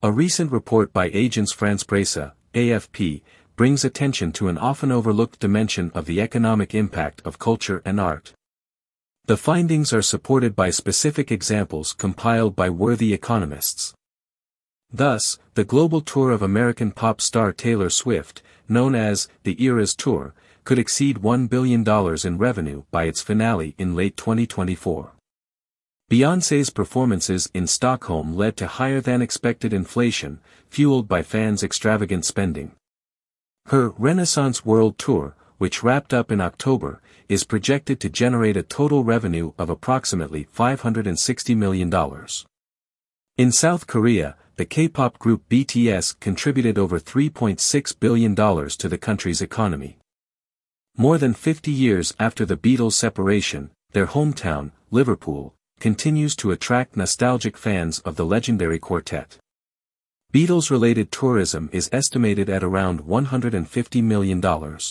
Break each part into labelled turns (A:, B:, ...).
A: A recent report by Agence France-Presse, AFP, brings attention to an often overlooked dimension of the economic impact of culture and art. The findings are supported by specific examples compiled by worthy economists. Thus, the global tour of American pop star Taylor Swift, known as the Eras Tour, could exceed $1 billion in revenue by its finale in late 2024. Beyoncé's performances in Stockholm led to higher-than-expected inflation, fueled by fans' extravagant spending. Her Renaissance World Tour, which wrapped up in October, is projected to generate a total revenue of approximately $560 million. In South Korea, the K-pop group BTS contributed over $3.6 billion to the country's economy. More than 50 years after the Beatles' separation, their hometown, Liverpool, continues to attract nostalgic fans of the legendary quartet. Beatles-related tourism is estimated at around $150 million.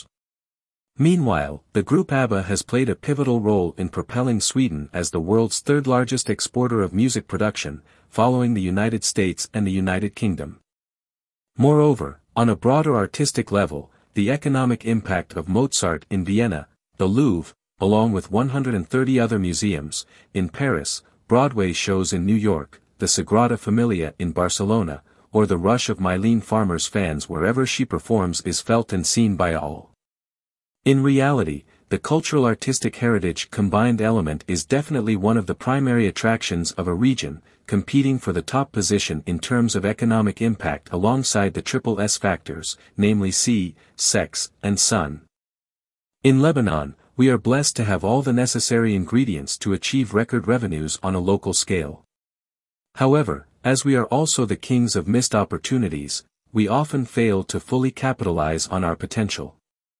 A: Meanwhile, the group ABBA has played a pivotal role in propelling Sweden as the world's third-largest exporter of music production, following the United States and the United Kingdom. Moreover, on a broader artistic level, the economic impact of Mozart in Vienna, the Louvre, along with 130 other museums, in Paris, Broadway shows in New York, the Sagrada Familia in Barcelona, or the rush of Mylene Farmer's fans wherever she performs is felt and seen by all. In reality, the cultural-artistic heritage combined element is definitely one of the primary attractions of a region, competing for the top position in terms of economic impact alongside the triple S factors, namely sea, sex, and sun. In Lebanon, we are blessed to have all the necessary ingredients to achieve record revenues on a local scale. However, as we are also the kings of missed opportunities, we often fail to fully capitalize on our potential.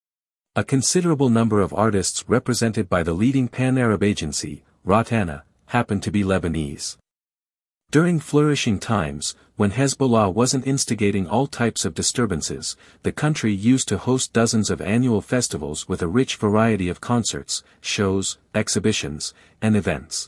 A: A considerable number of artists represented by the leading pan-Arab agency, Rotana, happen to be Lebanese. During flourishing times, when Hezbollah wasn't instigating all types of disturbances, the country used to host dozens of annual festivals with a rich variety of concerts, shows, exhibitions, and events.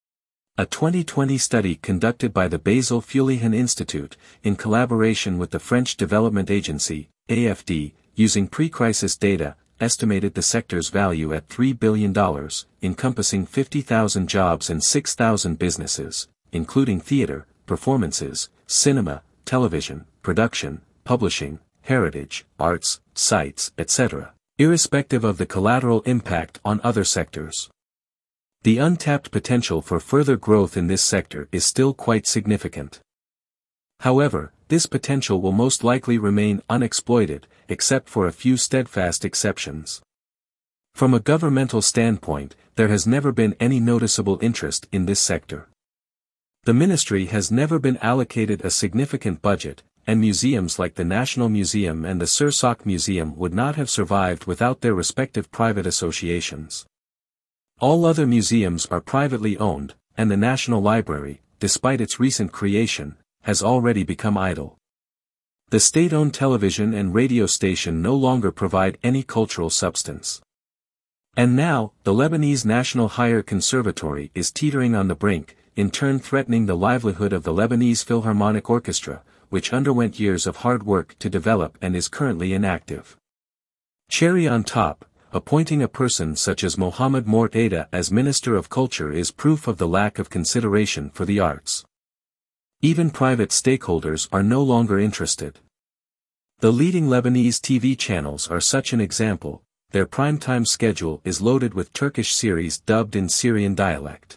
A: A 2020 study conducted by the Basil Fulihan Institute, in collaboration with the French Development Agency, AFD, using pre-crisis data, estimated the sector's value at $3 billion, encompassing 50,000 jobs and 6,000 businesses, including theater, performances, cinema, television, production, publishing, heritage, arts, sites, etc., irrespective of the collateral impact on other sectors. The untapped potential for further growth in this sector is still quite significant. However, this potential will most likely remain unexploited, except for a few steadfast exceptions. From a governmental standpoint, there has never been any noticeable interest in this sector. The ministry has never been allocated a significant budget, and museums like the National Museum and the Sursock Museum would not have survived without their respective private associations. All other museums are privately owned, and the National Library, despite its recent creation, has already become idle. The state-owned television and radio station no longer provide any cultural substance. And now, the Lebanese National Higher Conservatory is teetering on the brink, in turn threatening the livelihood of the Lebanese Philharmonic Orchestra, which underwent years of hard work to develop and is currently inactive. Cherry on top, appointing a person such as Mohamed Mortada as Minister of Culture is proof of the lack of consideration for the arts. Even private stakeholders are no longer interested. The leading Lebanese TV channels are such an example. Their primetime schedule is loaded with Turkish series dubbed in Syrian dialect.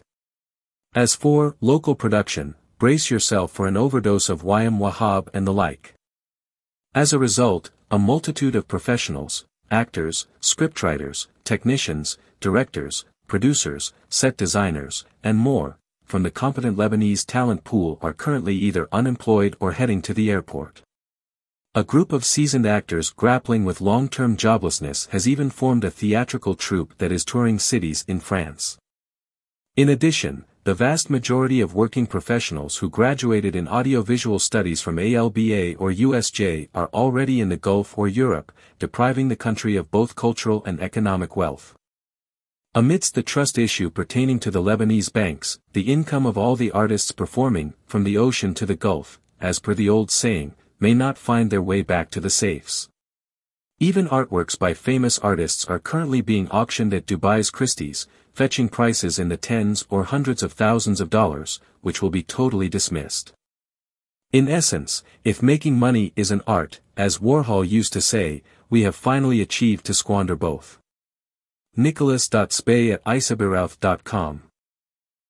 A: As for local production, brace yourself for an overdose of Wayam Wahab and the like. As a result, a multitude of professionals, actors, scriptwriters, technicians, directors, producers, set designers, and more, from the competent Lebanese talent pool are currently either unemployed or heading to the airport. A group of seasoned actors grappling with long-term joblessness has even formed a theatrical troupe that is touring cities in France. In addition, the vast majority of working professionals who graduated in audiovisual studies from ALBA or USJ are already in the Gulf or Europe, depriving the country of both cultural and economic wealth. Amidst the trust issue pertaining to the Lebanese banks, the income of all the artists performing, from the ocean to the Gulf, as per the old saying, may not find their way back to the safes. Even artworks by famous artists are currently being auctioned at Dubai's Christie's, fetching prices in the tens or hundreds of thousands of dollars, which will be totally dismissed. In essence, if making money is an art, as Warhol used to say, we have finally achieved to squander both. Nicholas.Spey@isabirouth.com